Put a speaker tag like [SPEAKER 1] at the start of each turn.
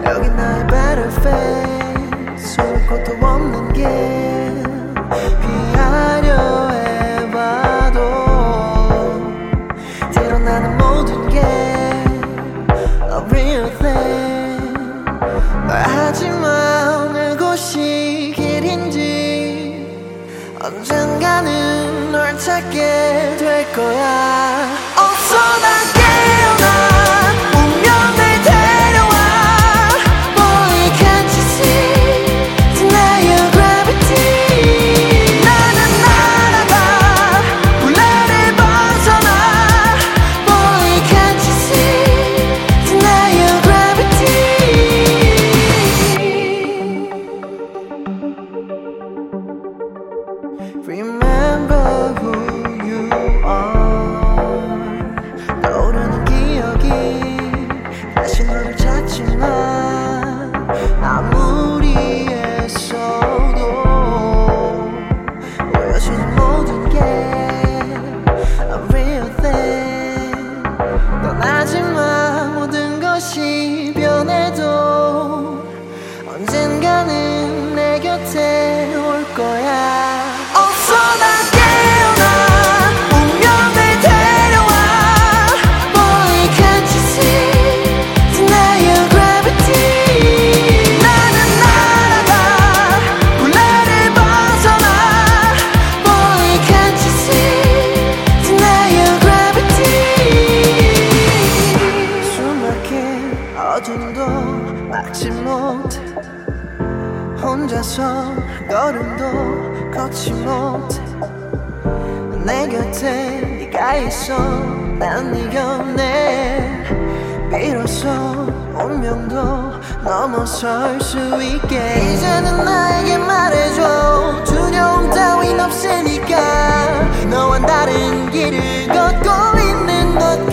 [SPEAKER 1] 여기 나의 battlefield 서울 것도 없는 길 피하려 해봐도 드러나는 모든 게 a real thing 하지만 그곳이 길인지 언젠가는 널 찾게 될 거야 어서 난 깨어나 운명을 데려와 Boy can't you see Deny your gravity 나는 날아가 굴레를 벗어나 Boy can't you see Deny your gravity Remember who you are 떠오르는 기억이 다시 너를 찾지만 아무리 애써도 보여지는 모든 게 a real thing 떠나지마 모든 것이 변해도 언젠가는 내 곁에 올 거야 어서 난 깨어나 운명을 데려와 Boy can't you see Deny your gravity 나는 날아가 굴레를 벗어나 Boy can't you see Deny your gravity 숨막힌 어둠도 막지 못해 혼자서 걸음도 걷지 못해 내 곁에 네가 있어 난 네 곁에 비로소 운명도 넘어설 수 있게 이제는 나에게 말해줘 두려움 따윈 없으니까 너와 다른 길을 걷고 있는 것